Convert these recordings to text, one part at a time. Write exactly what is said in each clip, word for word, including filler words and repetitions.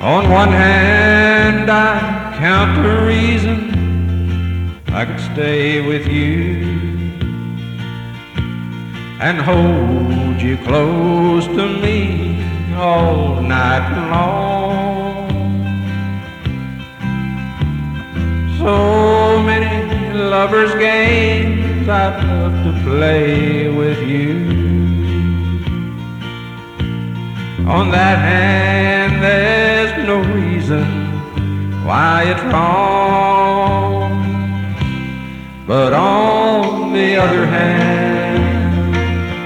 On one hand, I count the reason I could stay with you and hold you close to me all night long. So many lovers' games I'd love to play with you. On that hand, there's no reason why it's wrong. But on the other hand,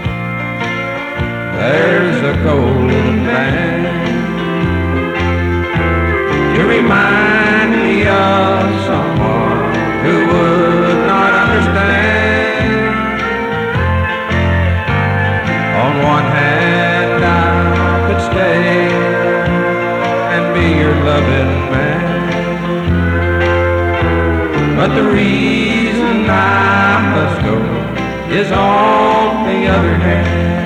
there's a golden band to remind me of someone who would not understand. On one hand, I could stay and be your loving man, but the reason I must go is on the other hand.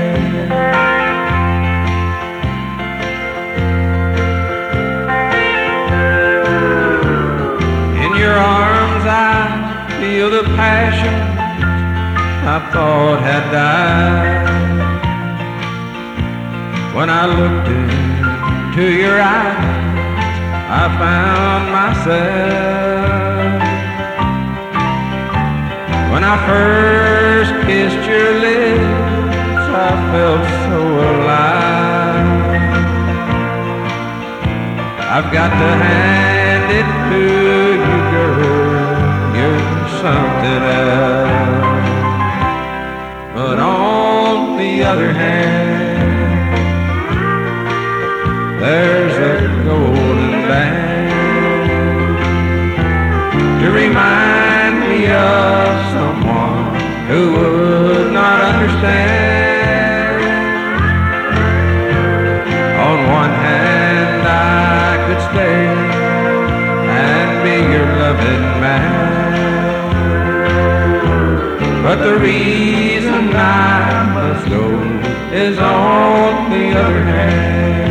In your arms I feel the passion I thought had died. When I looked into your eyes, I found myself. When I first kissed your lips, I felt so alive. I've got to hand it to you, girl, you're something else. But on the other hand, there's a golden band to remind me of someone who would not understand. On one hand, I could stay and be your loving man, but the reason I must go is on the other hand.